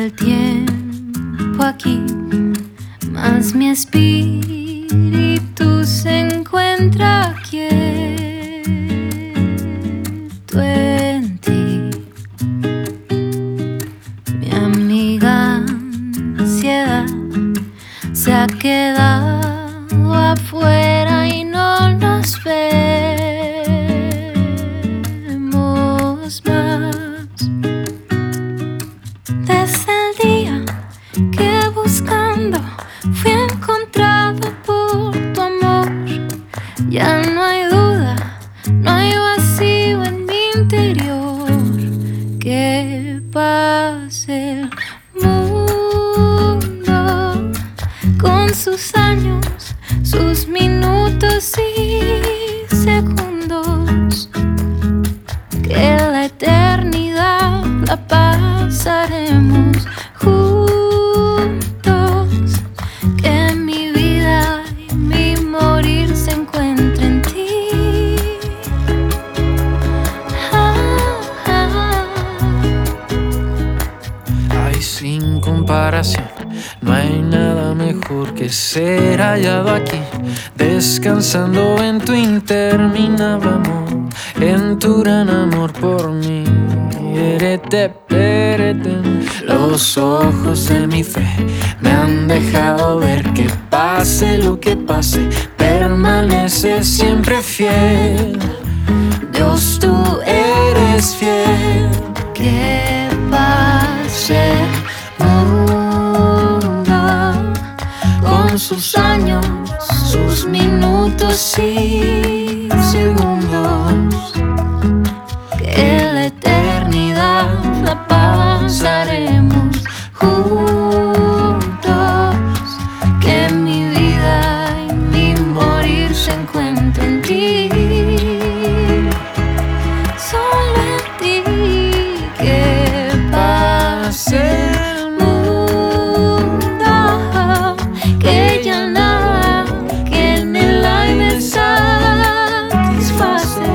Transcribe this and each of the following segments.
el tiempo aquí, más mi espíritu se encuentra quieto en ti. Mi amiga ansiedad se ha quedado afuera y no nos vemos más. Desde el día que buscando fui encontrado por tu amor, ya no hay duda, no hay vacío en mi interior. Que pase el mundo con sus años, sus minutos y segundos, que la eternidad la pasaremos juntos, que mi vida y mi morir se encuentren en ti. Ay, sin comparación, no hay nada mejor que ser hallado aquí, descansando en tu interminable amor, en tu gran amor por mí. Los ojos de mi fe me han dejado ver que pase lo que pase, permanece siempre fiel. Dios, tú eres fiel. Que pase el mundo con sus años, sus minutos y segundos, que la eternidad la pasaremos juntos, que mi vida y mi morir se encuentren en ti, solo en ti. Que pase el mundo, que ya nada que en el aire satisface,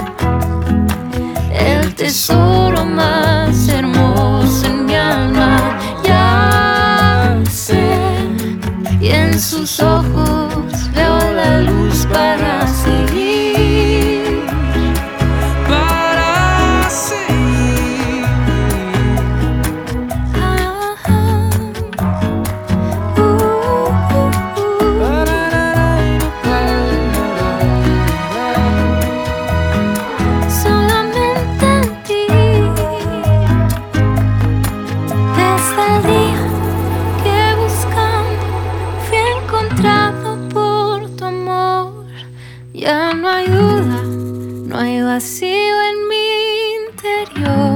el tesoro más hermoso en mi alma yace, y en sus ojos veo la luz para seguir, Para seguir. solamente en ti. Desde el día que buscando fui encontrado por tu amor, ya no hay duda, no hay vacío en mi interior.